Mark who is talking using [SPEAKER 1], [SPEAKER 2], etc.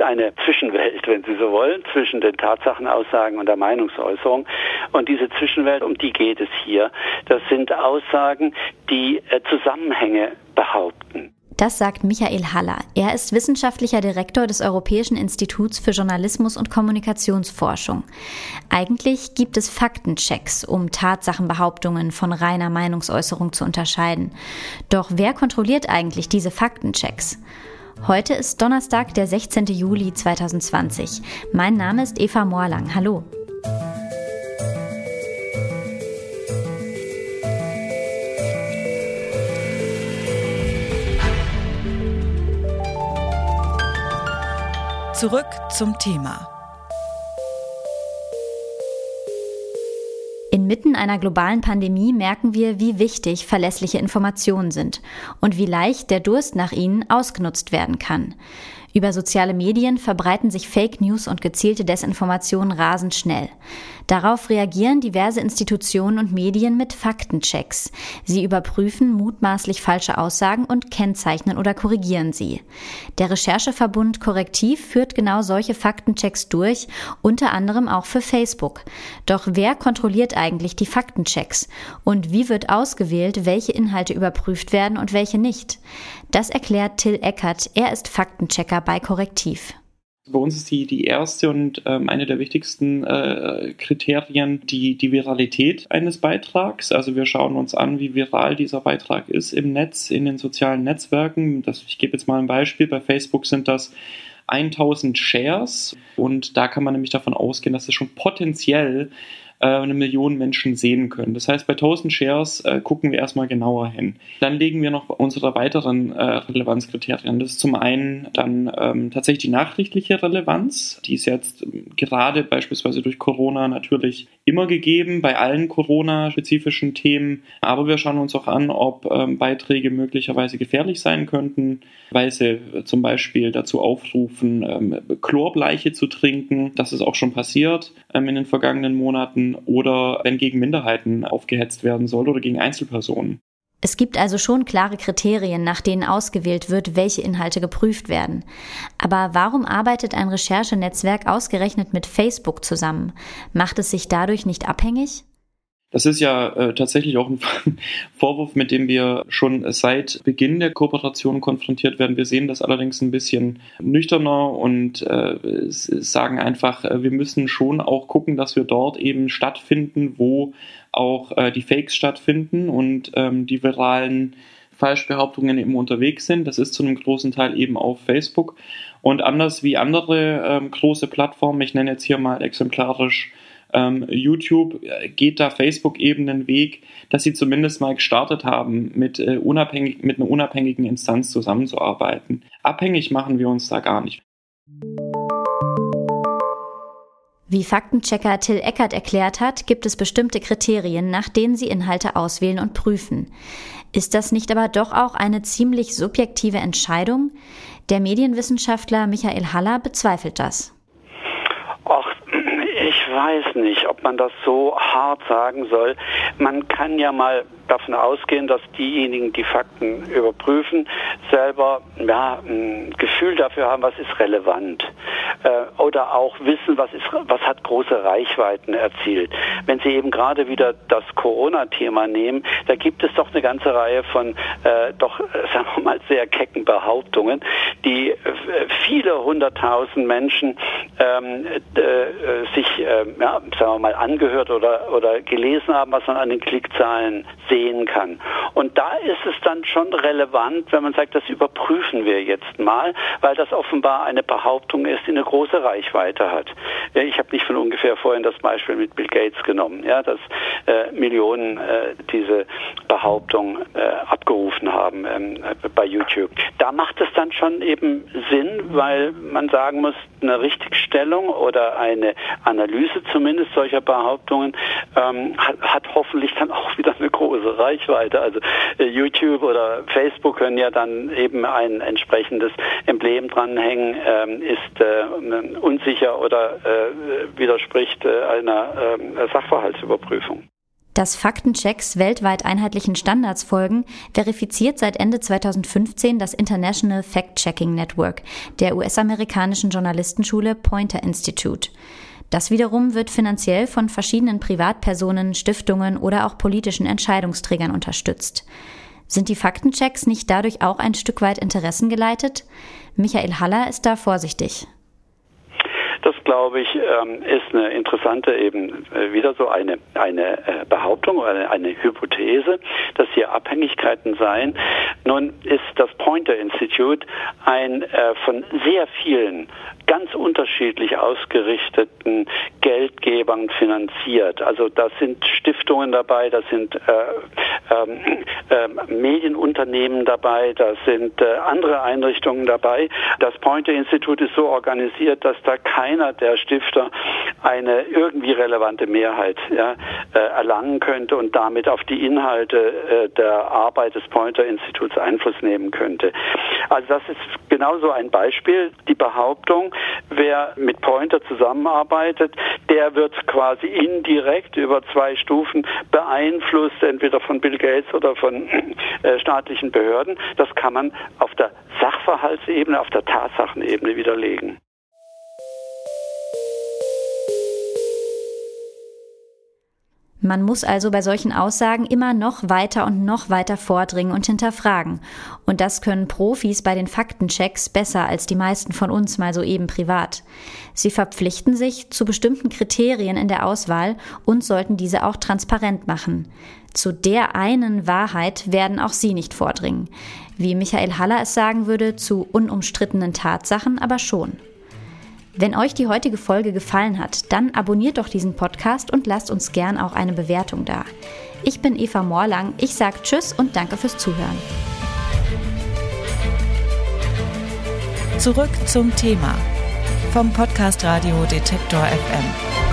[SPEAKER 1] eine Zwischenwelt, wenn Sie so wollen, zwischen den Tatsachenaussagen und der Meinungsäußerung. Und diese Zwischenwelt, um die geht es hier. Das sind Aussagen, die Zusammenhänge behaupten.
[SPEAKER 2] Das sagt Michael Haller. Er ist wissenschaftlicher Direktor des Europäischen Instituts für Journalismus und Kommunikationsforschung. Eigentlich gibt es Faktenchecks, um Tatsachenbehauptungen von reiner Meinungsäußerung zu unterscheiden. Doch wer kontrolliert eigentlich diese Faktenchecks? Heute ist Donnerstag, der 16. Juli 2020. Mein Name ist Eva Morlang. Hallo.
[SPEAKER 3] Zurück zum Thema.
[SPEAKER 2] Inmitten einer globalen Pandemie merken wir, wie wichtig verlässliche Informationen sind und wie leicht der Durst nach ihnen ausgenutzt werden kann. Über soziale Medien verbreiten sich Fake News und gezielte Desinformationen rasend schnell. Darauf reagieren diverse Institutionen und Medien mit Faktenchecks. Sie überprüfen mutmaßlich falsche Aussagen und kennzeichnen oder korrigieren sie. Der Rechercheverbund Correctiv führt genau solche Faktenchecks durch, unter anderem auch für Facebook. Doch wer kontrolliert eigentlich die Faktenchecks? Und wie wird ausgewählt, welche Inhalte überprüft werden und welche nicht? Das erklärt Till Eckert. Er ist Faktenchecker bei Correctiv.
[SPEAKER 4] Bei uns ist die erste und eine der wichtigsten Kriterien die Viralität eines Beitrags. Also wir schauen uns an, wie viral dieser Beitrag ist im Netz, in den sozialen Netzwerken. Ich gebe jetzt mal ein Beispiel. Bei Facebook sind das 1000 Shares und da kann man nämlich davon ausgehen, dass es schon potenziell 1 Million Menschen sehen können. Das heißt, bei 1000 Shares gucken wir erstmal genauer hin. Dann legen wir noch unsere weiteren Relevanzkriterien. Das ist zum einen dann tatsächlich die nachrichtliche Relevanz. Die ist jetzt gerade beispielsweise durch Corona natürlich immer gegeben, bei allen Corona-spezifischen Themen. Aber wir schauen uns auch an, ob Beiträge möglicherweise gefährlich sein könnten, weil sie zum Beispiel dazu aufrufen, Chlorbleiche zu trinken. Das ist auch schon passiert in den vergangenen Monaten. Oder wenn gegen Minderheiten aufgehetzt werden soll oder gegen Einzelpersonen.
[SPEAKER 2] Es gibt also schon klare Kriterien, nach denen ausgewählt wird, welche Inhalte geprüft werden. Aber warum arbeitet ein Recherchenetzwerk ausgerechnet mit Facebook zusammen? Macht es sich dadurch nicht abhängig?
[SPEAKER 4] Das ist ja tatsächlich auch ein Vorwurf, mit dem wir schon seit Beginn der Kooperation konfrontiert werden. Wir sehen das allerdings ein bisschen nüchterner und sagen einfach, wir müssen schon auch gucken, dass wir dort eben stattfinden, wo auch die Fakes stattfinden und die viralen Falschbehauptungen eben unterwegs sind. Das ist zu einem großen Teil eben auf Facebook. Und anders wie andere große Plattformen, ich nenne jetzt hier mal exemplarisch YouTube, geht da Facebook eben den Weg, dass sie zumindest mal gestartet haben, mit einer unabhängigen Instanz zusammenzuarbeiten. Abhängig machen wir uns da gar nicht.
[SPEAKER 2] Wie Faktenchecker Till Eckert erklärt hat, gibt es bestimmte Kriterien, nach denen sie Inhalte auswählen und prüfen. Ist das nicht aber doch auch eine ziemlich subjektive Entscheidung? Der Medienwissenschaftler Michael Haller bezweifelt das.
[SPEAKER 1] Ich weiß nicht, ob man das so hart sagen soll. Man kann ja mal davon ausgehen, dass diejenigen, die Fakten überprüfen, selber ein Gefühl dafür haben, was ist relevant. Oder auch wissen, was hat große Reichweiten erzielt. Wenn Sie eben gerade wieder das Corona-Thema nehmen, da gibt es doch eine ganze Reihe von sagen wir mal, sehr kecken Behauptungen, die viele 100.000 Menschen sich sagen wir mal, angehört oder gelesen haben, was man an den Klickzahlen sehen kann. Und da ist es dann schon relevant, wenn man sagt, das überprüfen wir jetzt mal, weil das offenbar eine Behauptung ist, die eine große Reichweite hat. Ich habe nicht von ungefähr vorhin das Beispiel mit Bill Gates genommen, dass Millionen diese Behauptung abgerufen haben bei YouTube. Da macht es dann schon eben Sinn, weil man sagen muss, eine Richtigstellung oder eine Analyse zumindest solcher Behauptungen hat hoffentlich dann auch wieder eine große Reichweite. Also YouTube oder Facebook können ja dann eben ein entsprechendes Emblem dranhängen, ist unsicher oder widerspricht einer Sachverhaltsüberprüfung.
[SPEAKER 2] Dass Faktenchecks weltweit einheitlichen Standards folgen, verifiziert seit Ende 2015 das International Fact-Checking Network der US-amerikanischen Journalistenschule Poynter Institute. Das wiederum wird finanziell von verschiedenen Privatpersonen, Stiftungen oder auch politischen Entscheidungsträgern unterstützt. Sind die Faktenchecks nicht dadurch auch ein Stück weit interessengeleitet? Michael Haller ist da vorsichtig.
[SPEAKER 1] Das, glaube ich, ist eine interessante wieder so eine Behauptung oder eine Hypothese, dass hier Abhängigkeiten seien. Nun ist das Poynter Institute ein von sehr vielen ganz unterschiedlich ausgerichteten Geldgebern finanziert. Also da sind Stiftungen dabei, da sind Medienunternehmen dabei, da sind andere Einrichtungen dabei. Das Poynter Institute ist so organisiert, dass da keiner der Stifter eine irgendwie relevante Mehrheit erlangen könnte und damit auf die Inhalte der Arbeit des Poynter Instituts Einfluss nehmen könnte. Also das ist genauso ein Beispiel. Die Behauptung, wer mit Poynter zusammenarbeitet, der wird quasi indirekt über 2 Stufen beeinflusst, entweder von Bill Gates oder von staatlichen Behörden. Das kann man auf der Sachverhaltsebene, auf der Tatsachenebene widerlegen.
[SPEAKER 2] Man muss also bei solchen Aussagen immer noch weiter vordringen und hinterfragen. Und das können Profis bei den Faktenchecks besser als die meisten von uns mal soeben privat. Sie verpflichten sich zu bestimmten Kriterien in der Auswahl und sollten diese auch transparent machen. Zu der einen Wahrheit werden auch sie nicht vordringen. Wie Michael Haller es sagen würde, zu unumstrittenen Tatsachen aber schon. Wenn euch die heutige Folge gefallen hat, dann abonniert doch diesen Podcast und lasst uns gern auch eine Bewertung da. Ich bin Eva Morlang, ich sage Tschüss und danke fürs Zuhören.
[SPEAKER 3] Zurück zum Thema vom Podcast Radio Detektor FM.